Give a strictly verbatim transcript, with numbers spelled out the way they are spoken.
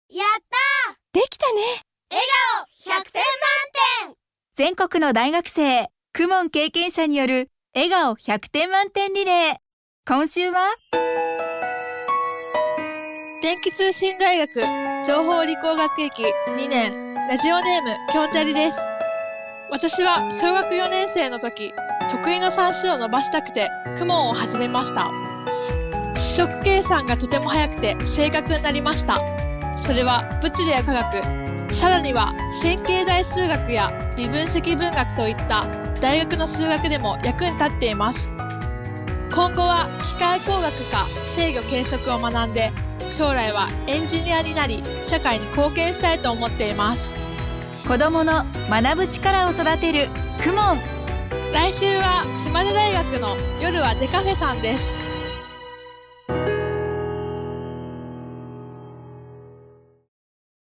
やったー、 できたね。 笑顔ひゃくてん満点。 全国の大学生、公文経験者による笑顔ひゃくてん満点リレー。今週は電気通信大学情報理工学駅にねん、ラジオネームきょんちゃりです。私は小学よねん生の時、得意の算数を伸ばしたくて公文を始めました。四則計算がとても速くて正確になりました。それは物理や科学、さらには線形代数学や微分積分学といった大学の数学でも役に立っています。今後は機械工学か制御計測を学んで、将来はエンジニアになり社会に貢献したいと思っています。 子どもの学ぶ力を育てる公文。 来週は島根大学の夜はデカフェさんです。